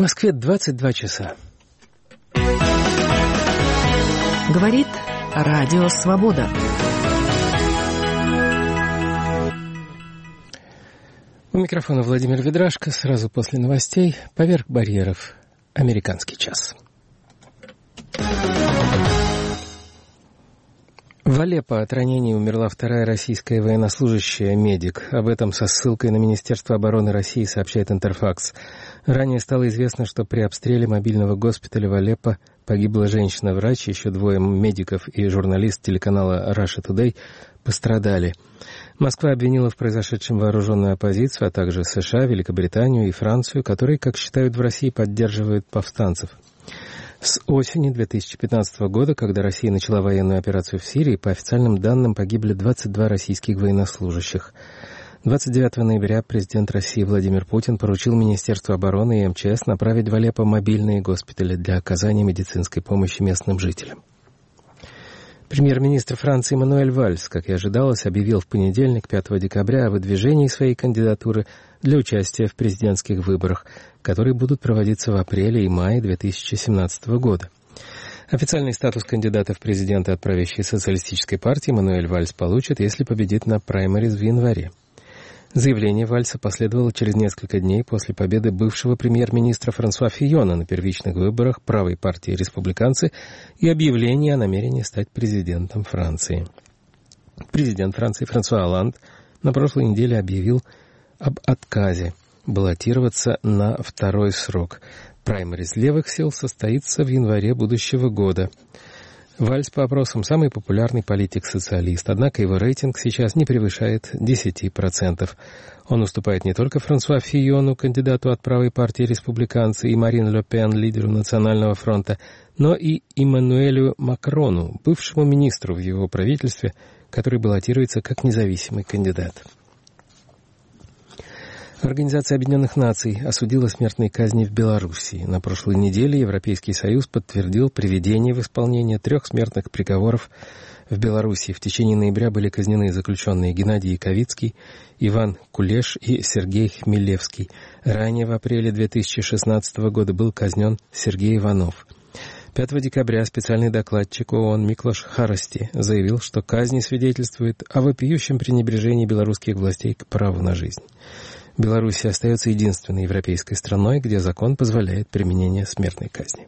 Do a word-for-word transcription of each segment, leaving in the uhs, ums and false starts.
Москве двадцать два часа. Говорит Радио Свобода. У микрофона Владимир Ведрашко. Сразу после новостей «Поверх барьеров. Американский час». В Алеппо от ранений умерла вторая российская военнослужащая, медик. Об этом со ссылкой на Министерство обороны России сообщает Интерфакс. Ранее стало известно, что при обстреле мобильного госпиталя в Алеппо погибла женщина-врач, еще двое медиков и журналист телеканала Russia Today пострадали. Москва обвинила в произошедшем вооруженную оппозицию, а также США, Великобританию и Францию, которые, как считают в России, поддерживают повстанцев. С осени две тысячи пятнадцатого года, когда Россия начала военную операцию в Сирии, по официальным данным погибли двадцать два российских военнослужащих. двадцать девятого ноября президент России Владимир Путин поручил Министерству обороны и эм че эс направить в Алеппо мобильные госпитали для оказания медицинской помощи местным жителям. Премьер-министр Франции Мануэль Вальс, как и ожидалось, объявил в понедельник, пятого декабря, о выдвижении своей кандидатуры для участия в президентских выборах, которые будут проводиться в апреле и мае две тысячи семнадцатого года. Официальный статус кандидата в президенты от правящей социалистической партии Мануэль Вальс получит, если победит на праймериз в январе. Заявление Вальса последовало через несколько дней после победы бывшего премьер-министра Франсуа Фийона на первичных выборах правой партии «Республиканцы» и объявление о намерении стать президентом Франции. Президент Франции Франсуа Олланд на прошлой неделе объявил об отказе баллотироваться на второй срок. Праймериз левых сил состоится в январе будущего года. Вальс по опросам самый популярный политик-социалист, однако его рейтинг сейчас не превышает десять процентов. Он уступает не только Франсуа Фийону, кандидату от правой партии «Республиканцы», и Марин Ле Пен, лидеру Национального фронта, но и Эммануэлю Макрону, бывшему министру в его правительстве, который баллотируется как независимый кандидат. Организация Объединенных Наций осудила смертные казни в Белоруссии. На прошлой неделе Европейский Союз подтвердил приведение в исполнение трех смертных приговоров в Белоруссии. В течение ноября были казнены заключенные Геннадий Яковицкий, Иван Кулеш и Сергей Хмелевский. Ранее, в апреле две тысячи шестнадцатого года, был казнен Сергей Иванов. пятого декабря специальный докладчик ООН Миклош Харасти заявил, что казни свидетельствуют о вопиющем пренебрежении белорусских властей к праву на жизнь. Белоруссия остается единственной европейской страной, где закон позволяет применение смертной казни.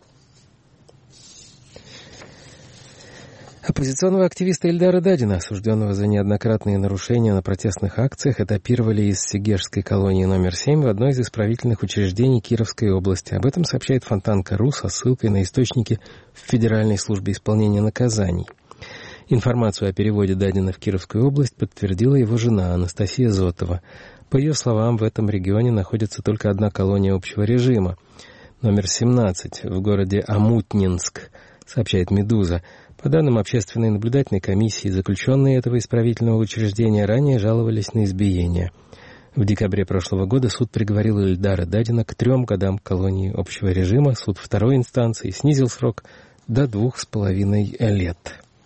Оппозиционного активиста Ильдара Дадина, осужденного за неоднократные нарушения на протестных акциях, этапировали из Сегежской колонии номер семь в одно из исправительных учреждений Кировской области. Об этом сообщает Фонтанка.ру со ссылкой на источники в Федеральной службе исполнения наказаний. Информацию о переводе Дадина в Кировскую область подтвердила его жена Анастасия Зотова. По ее словам, в этом регионе находится только одна колония общего режима, номер семнадцать, в городе Амутнинск, сообщает «Медуза». По данным общественной наблюдательной комиссии, заключенные этого исправительного учреждения ранее жаловались на избиение. В декабре прошлого года суд приговорил Ильдара Дадина к трем годам колонии общего режима. Суд второй инстанции снизил срок до двух с половиной лет.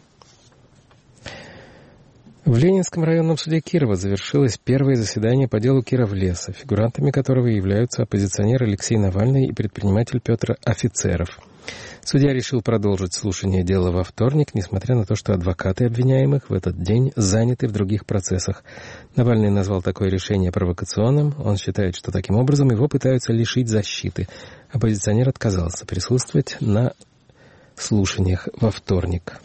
В Ленинском районном суде Кирова завершилось первое заседание по делу Кировлеса, фигурантами которого являются оппозиционер Алексей Навальный и предприниматель Петр Офицеров. Судья решил продолжить слушание дела во вторник, несмотря на то, что адвокаты обвиняемых в этот день заняты в других процессах. Навальный назвал такое решение провокационным. Он считает, что таким образом его пытаются лишить защиты. Оппозиционер отказался присутствовать на слушаниях во вторник.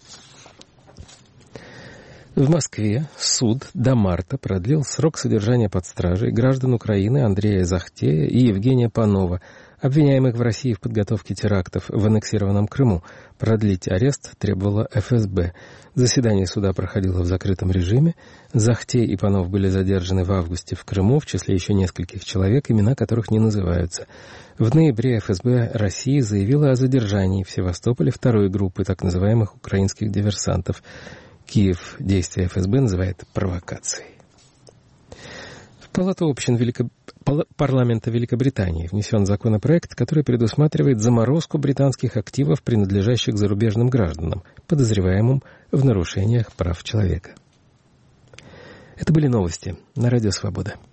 В Москве суд до марта продлил срок содержания под стражей граждан Украины Андрея Захтея и Евгения Панова, обвиняемых в России в подготовке терактов в аннексированном Крыму. Продлить арест требовала эф эс бэ. Заседание суда проходило в закрытом режиме. Захтей и Панов были задержаны в августе в Крыму, в числе еще нескольких человек, имена которых не называются. В ноябре эф эс бэ России заявила о задержании в Севастополе второй группы так называемых украинских диверсантов. Киев действия эф эс бэ называет провокацией. В Палату общин Велико... парламента Великобритании внесен законопроект, который предусматривает заморозку британских активов, принадлежащих зарубежным гражданам, подозреваемым в нарушениях прав человека. Это были новости на Радио Свобода.